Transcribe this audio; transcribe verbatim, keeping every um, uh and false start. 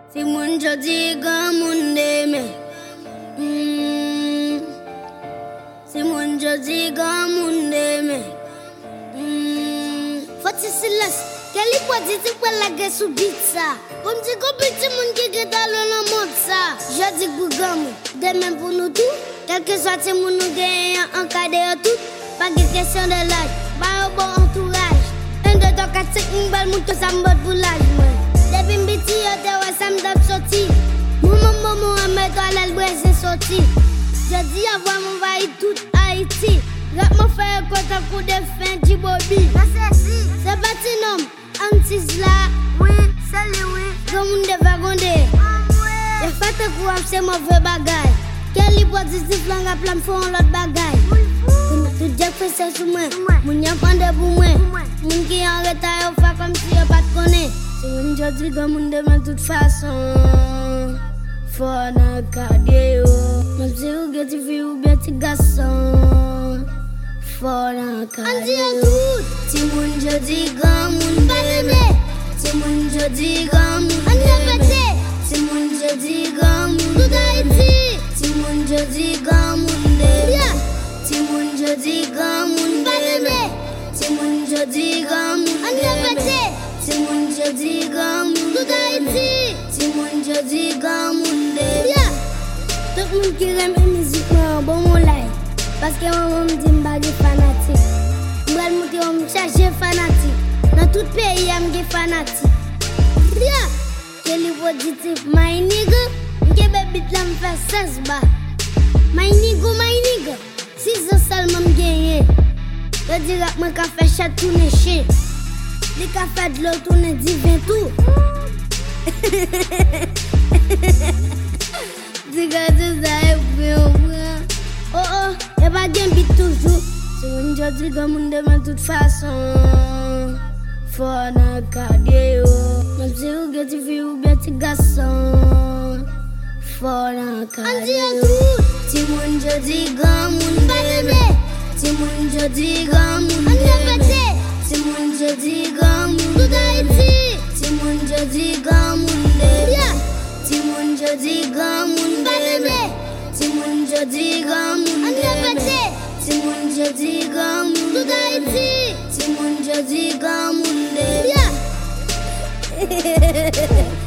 Si moun jodi gan moun deme. Mm. Si moun jodi gan moun deme. Mm. Foti silas, keli kwa diti kwa lage sou bit sa. Pou mdi ko biti moun ki geta lona mod sa. Jodi kou gan moun, deme pou nou tout. Quelque soit si moun nou genye an kade yo tout. Pas de question de l'âge, pas un bon entourage. Un de ton quatre cinq m'bal moun tout sa m'bot pour l'âge moi. Depuis m'biti yo te wè sa m'dap sorti. Moun moun moun moun mè to alal brese sorti. Je dis avant mon vaille tout Haïti. Rap mon frère kontan coup de fin Djibobi. C'est parti nom, antis là. Oui, c'est lui, oui. Grand moun de vagonde. J'ai fait te kou ap c'est mauvais bagay. Quel positif lang ap lam fon l'autre bagay. Tout Dieu fait ça sous moi. Moun y a pas de pour moi. Moun qui en retard yo fa comme si yo pas te connaît. Si moun jodi comme moun demain toute façon. Faut nan kade yo. Même si ou gen ti fille ou bien ti garçon. Faut nan kade yo. Si moun jodi gan moun deme. Si moun jodi gan moun deme. Si moun jodi gan moun deme. Si moun jodi gan moun deme. Si moun jodi gan moun deme. Si moun jodi gan moun deme. Si moun jodi gan moun deme. Si moun jodi gan moun deme. Tout moun ki reme musique moi bon mon like. Parce que moi m'di m'bagi fanatique. M'bral mouti on m'charge fanatique. Dans tout pays am ge fanatique. Yeah. Quel positif my nigga. M'ke bebit la m'fè seize ba. My nigga, my nigga. Si zo seulement m'gagné. Je dirais que moi ka fè chat tourner chien. Li ka fè de l'eau tourner divin tout. Diga tout ça et puis on prend. Oh oh, y'a pas de bit toujours. Si moun jodi gan moun demain toute façon. Faut nan kade yo. Même si ou gen ti fille ou bien ti garçon. Faut nan kade yo. Si moun jodi gan moun deme. Si moun jodi gan moun deme. Si moun jodi gan moun deme. Si moun jodi gan moun deme. Si moun jodi gan moun deme. Si moun jodi gan moun deme. Si moun jodi gan moun deme. Si moun jodi gan moun deme.